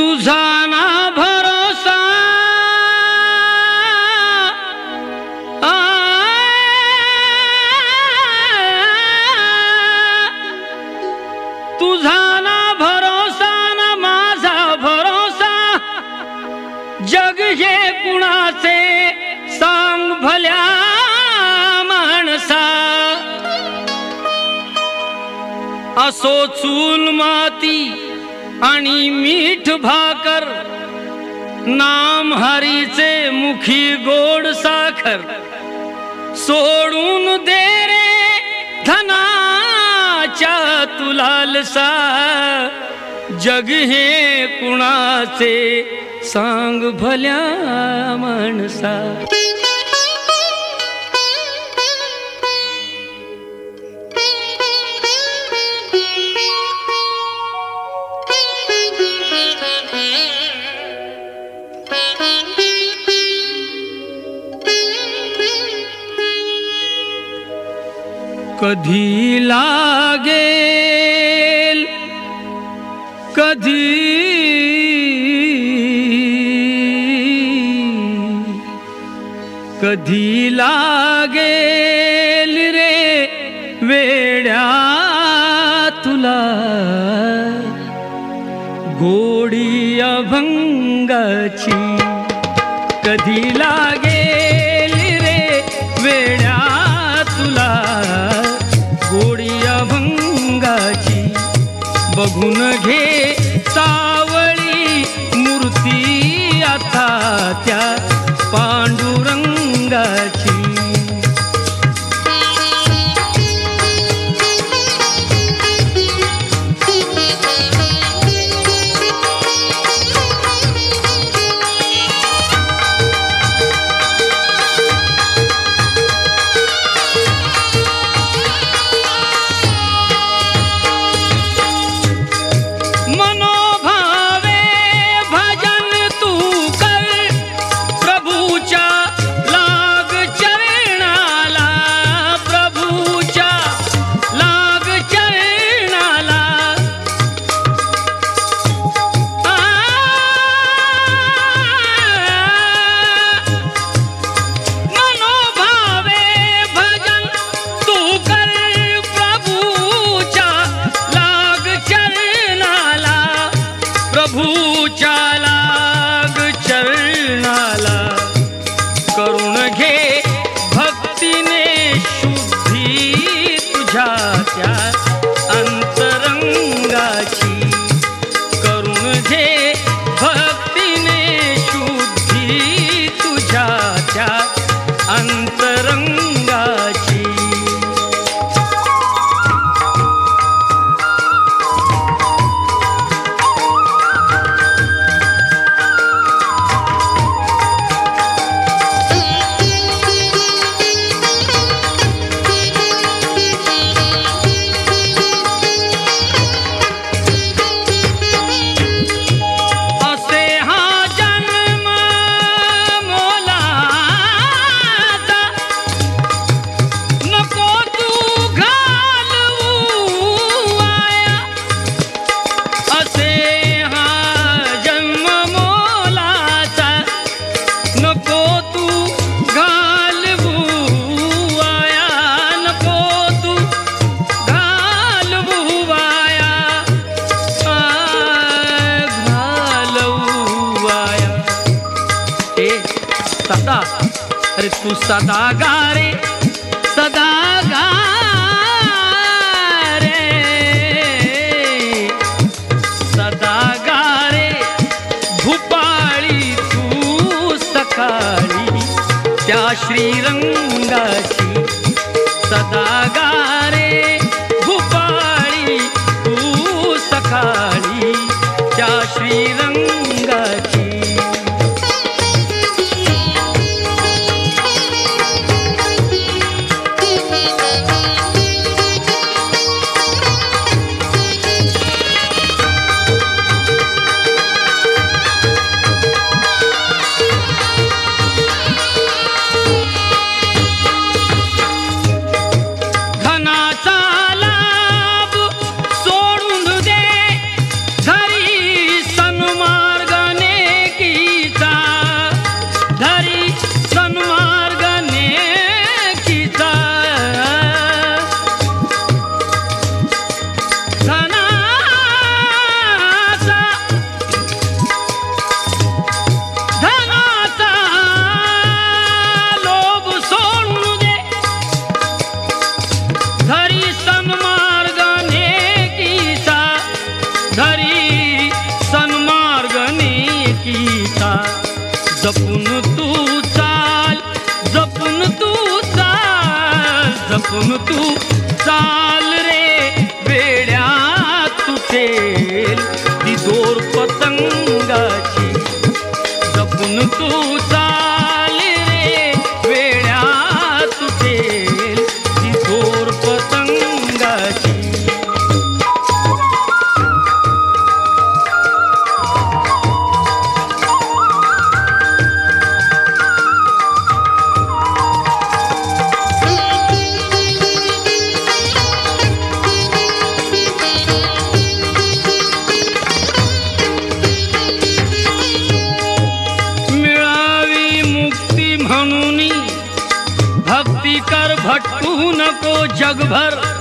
तुझा ना भरोसा तुझा ना भरोसा ना माझा भरोसा जग हे कुणाचे सांग भल्या माणसा असो चूल माती आणि मीठ भाकर नाम हरीचे मुखी गोड साखर सोडून दे रे धनाच्या तुलालसा जग हे कुणाचे सांग भल्या माणसा कधी लागेल कधी लागेल रे वेड्या तुला गोडी अभंगाची कधी लागेल रे वेड्या तुला गोडी अभंगाची बघून घे सावळी मूर्ती आता त्या पांडुरंगाची अरे तू सदा गा रे सदा गा रे सदा गा रे भूपाळी तू सकाळी त्या श्रीरंगाची सदा गा रे भूपाळी तू सकाळी त्या श्रीरंगाची सन्मान जपून तू चाल, जपून तू चाल, जपून तू चाल रे वेड्या, तुटेल ती दोर पतंगाची. जपून तू चाल रे वेड्या, तुटेल ती दोर पतंगाची. भक्ती कर भटकू नको जगभर,